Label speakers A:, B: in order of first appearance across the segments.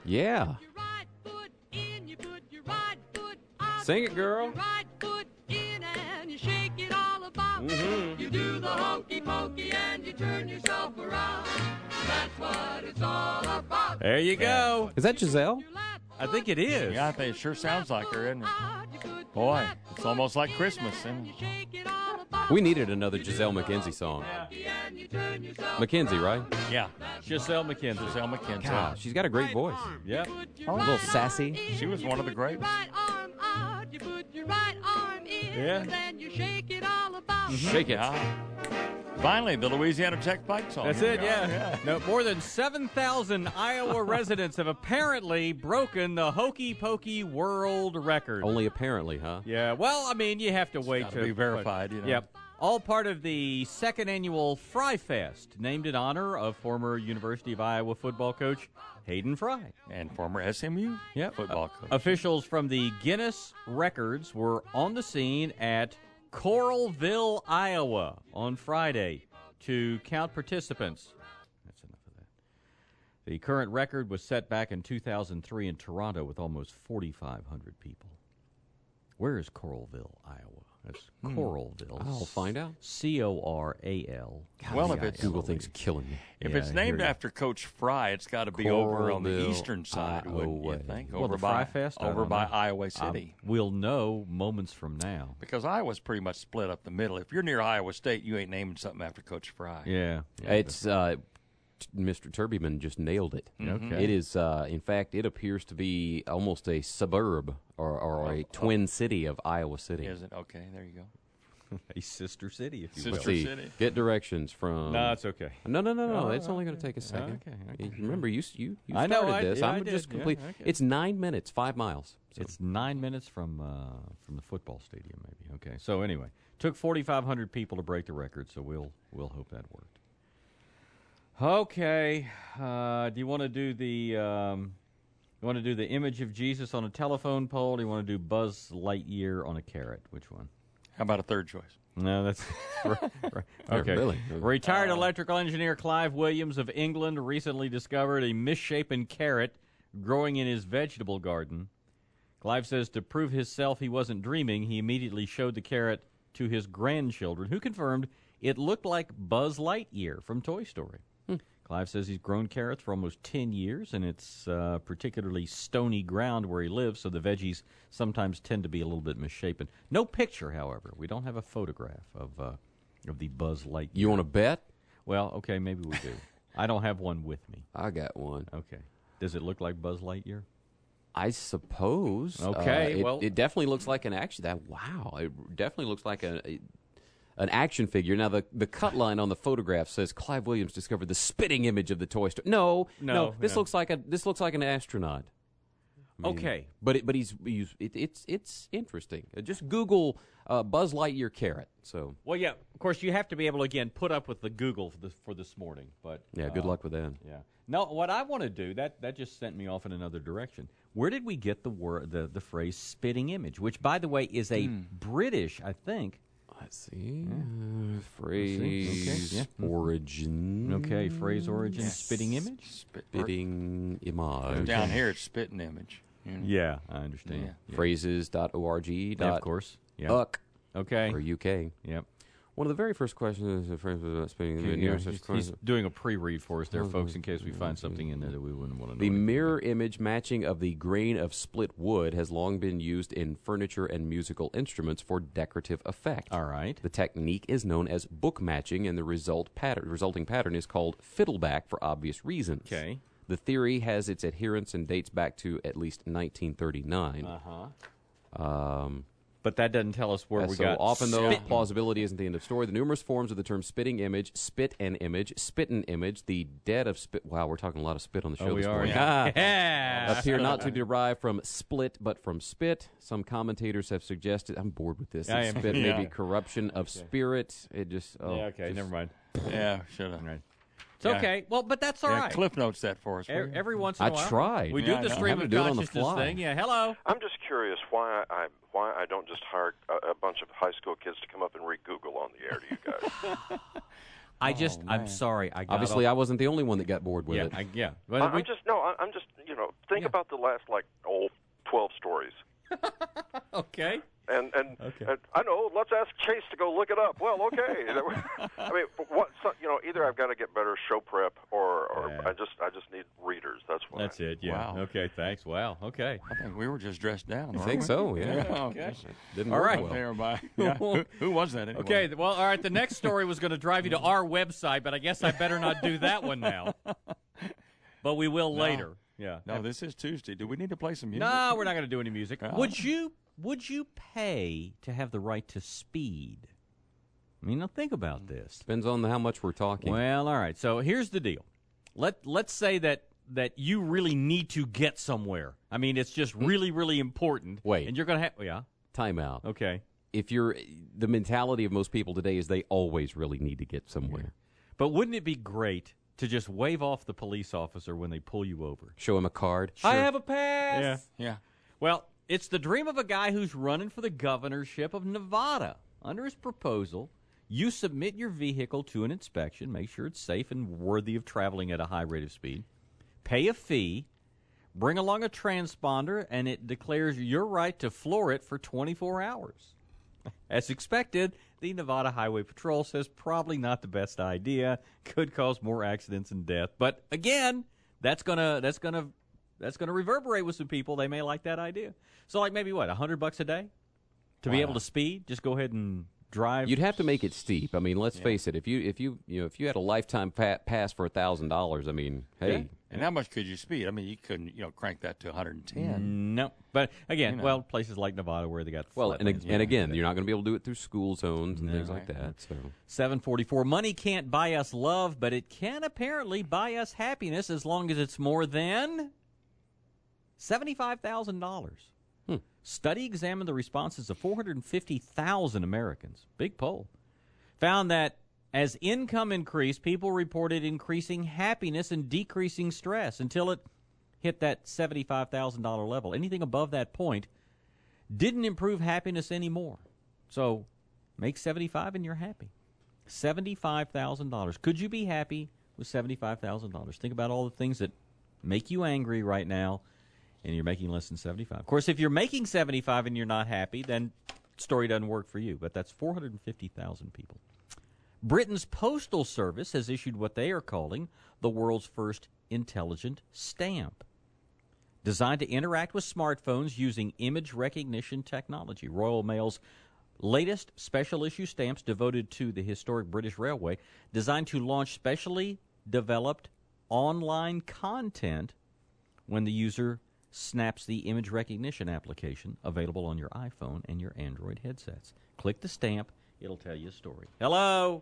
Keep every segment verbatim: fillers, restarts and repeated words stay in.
A: Yeah. Sing it, girl.
B: Mm-hmm. You do the hokey pokey and you turn yourself around. That's what it's all about.
C: There you go.
A: Is that Giselle?
C: I think it is.
D: Yeah, I think it sure sounds like her, isn't it? Boy, it's almost like Christmas, isn't it?
A: We needed another Giselle McKenzie song. McKenzie, right?
D: Yeah.
C: Giselle McKenzie.
D: Giselle McKenzie.
A: God, she's got a great voice.
C: Yep.
A: A little sassy.
D: She was one of the greatest.
C: Yeah.
A: Shake it.
D: Yeah. Finally, the Louisiana Turnpike song.
C: That's
D: Here
C: it,
D: we
C: yeah.
D: are, yeah.
C: No, more than seven thousand Iowa residents have apparently broken the Hokey Pokey world record.
A: Only apparently, huh?
C: Yeah, well, I mean, you have to wait
D: gotta
C: to
D: be verified, you know.
C: Yep. All part of the second annual Fry Fest, named in honor of former University of Iowa football coach Hayden Fry.
D: And former S M U
C: Yep.
D: football coach.
C: Officials from the Guinness Records were on the scene at Coralville, Iowa on Friday to count participants. That's enough of that. The current record was set back in two thousand three in Toronto with almost forty-five hundred people. Where is Coralville, Iowa? That's Coralville.
A: I'll find out.
C: C O R A L.
D: Well, if it's
A: Google thing's killing me.
D: if
C: Yeah,
D: it's
C: I
D: named
C: hear you.
D: after Coach Fry, it's got to be over on the
A: Coralville,
D: eastern side, wouldn't you
A: Iowa.
D: think?
C: Well,
D: Over
C: the
D: by
C: Fry Fest? I
D: over
C: don't
D: by
C: know.
D: Iowa City.
C: Um, we'll know moments from now.
D: Because Iowa's pretty much split up the middle. If you're near Iowa State, you ain't naming something after Coach Fry.
C: Yeah. yeah
A: It's uh, t- Mister Turbyman just nailed it.
C: Okay.
A: It is, uh, in fact, it appears to be almost a suburb or, or a twin city of Iowa City.
D: Is it? Okay, there you go.
C: a sister city, if you
D: Sister
C: will.
A: Let's see.
D: City.
A: Get directions from.
C: No, it's okay.
A: No, no, no, no.
C: Oh,
A: it's only
C: okay.
A: going to take a second.
C: Okay, okay.
A: You- Remember, you you you
C: I
A: started
C: know, I-
A: this.
C: yeah,
A: I'm
C: I
A: just
C: did. Yeah,
A: complete.
C: okay.
A: It's nine minutes, five miles. So.
C: It's nine minutes from uh, from the football stadium, maybe. Okay. So anyway, took forty-five hundred people to break the record. So we'll we'll hope that worked. Okay. Uh, do you want to do the um, you want to do the image of Jesus on a telephone pole? Or do you want to do Buzz Lightyear on a carrot? Which one?
D: How about a third choice?
C: No, that's right, right.
A: Yeah,
C: Okay.
A: really.
C: Retired electrical engineer Clive Williams of England recently discovered a misshapen carrot growing in his vegetable garden. Clive says to prove himself he wasn't dreaming, he immediately showed the carrot to his grandchildren, who confirmed it looked like Buzz Lightyear from Toy Story. Clive says he's grown carrots for almost ten years, and it's uh, particularly stony ground where he lives, so the veggies sometimes tend to be a little bit misshapen. No picture, however. We don't have a photograph of uh, of the Buzz Lightyear.
A: You want to bet?
C: Well, okay, maybe we do. I don't have one with me.
A: I got one.
C: Okay. Does it look like Buzz Lightyear?
A: I suppose.
C: Okay,
A: Uh, it,
C: well-
A: it definitely looks like an action. That wow, it definitely looks like a, a an action figure. Now the the cut line on the photograph says Clive Williams discovered the spitting image of the Toy Story. No,
C: No,
A: this
C: no.
A: looks like a this looks like an astronaut. I mean,
C: Okay.
A: but it, but he's, he's it, it's it's interesting. Uh, Just Google uh, Buzz Lightyear carrot. So
C: Well, yeah. Of course, you have to be able to again put up with the Google for this, for this morning. But
A: yeah, good
C: uh,
A: luck with that.
C: Yeah. No, what I want to do that that just sent me off in another direction. Where did we get the word the the phrase spitting image? Which, by the way, is a British, I think.
A: Let's see. Uh, phrase
C: Okay, yeah.
A: origin.
C: Okay, phrase origin spitting image.
D: Spit,
A: Spitting image.
D: Down here, it's spitting image. you know.
C: Yeah, I understand.
D: Yeah.
C: Yeah.
A: Phrases.org.
C: Yeah, of course. Yeah.
A: Uck
C: Okay.
A: for U K.
C: Yep.
A: One of the very first questions is a phrase about spitting image.
C: Yeah,
A: Nearest
C: he's,
A: corner-
C: he's doing a pre-read for us there, folks, in case we find something in there that we wouldn't want to know.
A: The
C: anything
A: mirror image matching of the grain of split wood has long been used in furniture and musical instruments for decorative effect.
C: about. All right.
A: The technique is known as book matching, and the result pattern, resulting pattern is called fiddleback for obvious reasons.
C: Okay.
A: The theory has its adherents and dates back to at least nineteen thirty-nine.
C: Uh-huh.
A: Um,
C: But that doesn't tell us where
A: Uh,
C: we
A: so
C: got
A: often, though,
C: spitting.
A: plausibility isn't the end of story. The numerous forms of the term spitting image, spit an image, spitten image, the dead of spit. Wow, we're talking a lot of spit on the show
C: Oh, we
A: this
C: are.
A: morning.
C: Yeah.
A: Ah.
C: Yeah.
A: Appear not to derive from split, but from spit. Some commentators have suggested. I'm bored with this.
C: I
A: that
C: am.
A: Spit may
D: Yeah.
A: be corruption of spirit. It just. Oh,
C: yeah, okay,
A: just-
C: never mind.
D: Yeah, should have.
C: Right. It's
D: Yeah.
C: okay. Well, but that's all
D: Yeah,
C: right.
D: Cliff notes that for us. will
C: every,
D: you?
C: every once in a
A: I
C: while.
A: tried.
C: We
D: Yeah,
C: do
D: I
C: the
D: know.
C: stream
A: Having
C: of
A: to do it on the
C: consciousness
A: fly.
C: thing. Yeah, hello.
E: I'm just curious why I why I don't just hire a, a bunch of high school kids to come up and read Google on the air to you guys.
C: I just,
D: Oh,
C: I'm
D: man.
C: sorry. I got
A: Obviously,
C: off-
A: I wasn't the only one that got bored with
C: yeah,
A: it.
C: I, yeah.
E: I,
C: But we-
E: I'm just no. I- I'm just you know think
C: Yeah.
E: about the last like oh twelve stories.
C: okay.
E: And and,
C: Okay.
E: and I know. Let's ask Chase to go look it up. Well, okay. I mean, what? So, you know, either I've got to get better show prep, or, or
C: Yeah.
E: I just I just need readers. That's why.
C: That's it. Yeah.
D: Wow.
C: Okay. Thanks. Wow. Okay.
D: I think we were just dressed down.
A: I
D: weren't
A: think
D: we?
A: so, yeah.
D: Yeah,
C: Okay.
A: Didn't
C: All
A: work
C: right.
A: well.
D: Everybody. Yeah. who, who was that anyway?
C: Okay. Well, all right. The next story was going to drive you to our website, but I guess I better not do that one now. But we will
D: No.
C: later. Yeah.
D: No, this is Tuesday. Do we need to play some music?
C: No, we're not going to do any music.
D: Oh.
C: Would you would you pay to have the right to speed? I mean, now think about this.
A: Depends on how much we're talking.
C: Well, all right. So here's the deal. Let let's say that that you really need to get somewhere. I mean, it's just really really important.
A: Wait.
C: And you're going to have yeah.
A: Time out.
C: Okay.
A: If you're the mentality of most people today is they always really need to get somewhere.
C: But wouldn't it be great to just wave off the police officer when they pull you over?
A: Show him a card.
C: Sure.
A: I have a pass.
C: Yeah.
D: Yeah.
C: Well, it's the dream of a guy who's running for the governorship of Nevada. Under his proposal, you submit your vehicle to an inspection, make sure it's safe and worthy of traveling at a high rate of speed, pay a fee, bring along a transponder, and it declares your right to floor it for twenty-four hours. As expected, the Nevada Highway Patrol says probably not the best idea, could cause more accidents and death. But again, that's gonna that's gonna that's gonna reverberate with some people. They may like that idea. So, like maybe what, a hundred bucks a day to be
D: Wow.
C: able to speed? Just go ahead and drive.
A: You'd have to make it steep. I mean, let's face it. If you if you you know if you had a lifetime pa- pass for a thousand dollars, I mean, hey,
D: And how much could you speed? I mean, you couldn't, you know, crank that to one hundred ten.
C: No, but again,
D: You know.
C: well, places like Nevada where they got
A: well,
C: flat
A: and
C: lanes,
A: ag- and again, you're not going to be able to do it through school zones and things like
D: Right.
A: that. So
C: seven forty-four. Money can't buy us love, but it can apparently buy us happiness as long as it's more than seventy-five thousand dollars.
A: Hmm.
C: Study examined the responses of four hundred fifty thousand Americans. Big poll. Found that as income increased, people reported increasing happiness and decreasing stress until it hit that seventy-five thousand dollars level. Anything above that point didn't improve happiness anymore. So make seventy-five and you're happy. seventy-five thousand dollars. Could you be happy with seventy-five thousand dollars? Think about all the things that make you angry right now, and you're making less than seventy-five. Of course, if you're making seventy-five and you're not happy, then story doesn't work for you. But that's four hundred fifty thousand people. Britain's Postal Service has issued what they are calling the world's first intelligent stamp, designed to interact with smartphones using image recognition technology. Royal Mail's latest special issue stamps devoted to the historic British Railway, designed to launch specially developed online content when the user snaps the image recognition application available on your iPhone and your Android headsets. Click the stamp. It'll tell you a story. Hello?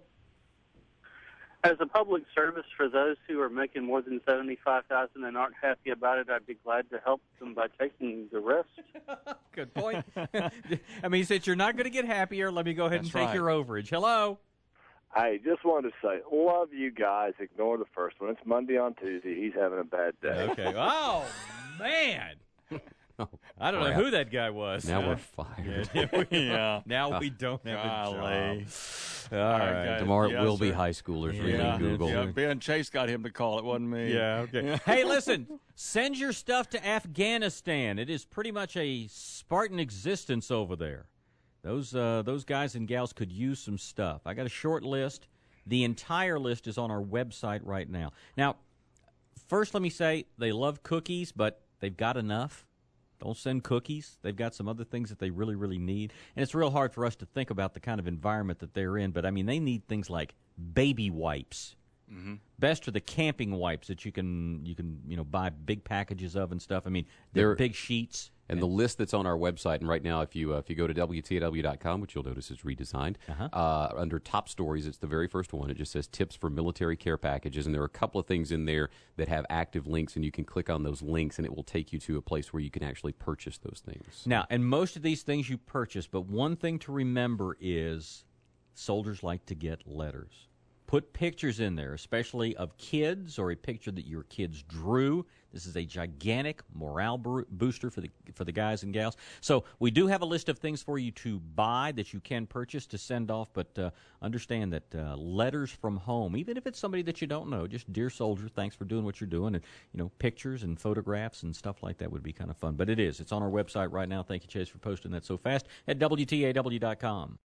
F: As a public service for those who are making more than seventy-five thousand dollars and aren't happy about it, I'd be glad to help them by taking the rest.
C: Good point. I mean, since you're not going to get happier, let me go ahead
D: That's
C: and take
D: right.
C: your overage. Hello?
G: Hey, just wanted to say, love you guys. Ignore the first one. It's Monday on Tuesday. He's having a bad day.
C: Okay. Oh, man. I don't know
A: crap.
C: who that guy was.
A: now we're fired.
D: yeah.
C: Now we don't have
D: Golly.
C: a job. All right.
D: Okay.
A: Tomorrow
D: Yes,
A: it will be
D: sir.
A: high schoolers
C: Yeah.
A: reading Google.
D: Yeah, Ben Chase got him to call. It wasn't me.
C: Yeah, okay. Hey, listen, send your stuff to Afghanistan. It is pretty much a Spartan existence over there. Those uh, those guys and gals could use some stuff. I got a short list. The entire list is on our website right now. Now, first let me say they love cookies, but they've got enough. Don't send cookies. They've got some other things that they really, really need. And it's real hard for us to think about the kind of environment that they're in. But, I mean, they need things like baby wipes. Mm-hmm. Best are the camping wipes that you can, you can you know, buy big packages of and stuff. I mean, they're,
A: They're-
C: big sheets.
A: And the list that's on our website, and right now, if you uh, if you go to W T A W dot com, which you'll notice is redesigned,
C: Uh-huh.
A: uh, under top stories, it's the very first one. It just says tips for military care packages, and there are a couple of things in there that have active links, and you can click on those links, and it will take you to a place where you can actually purchase those things.
C: Now, and most of these things you purchase, but one thing to remember is soldiers like to get letters. Put pictures in there, especially of kids or a picture that your kids drew. This is a gigantic morale bro- booster for the for the guys and gals. So we do have a list of things for you to buy that you can purchase to send off, but uh, understand that uh, letters from home, even if it's somebody that you don't know, just dear soldier, thanks for doing what you're doing, and you know, pictures and photographs and stuff like that would be kind of fun. But it is. It's on our website right now. Thank you, Chase, for posting that so fast at W T A W dot com.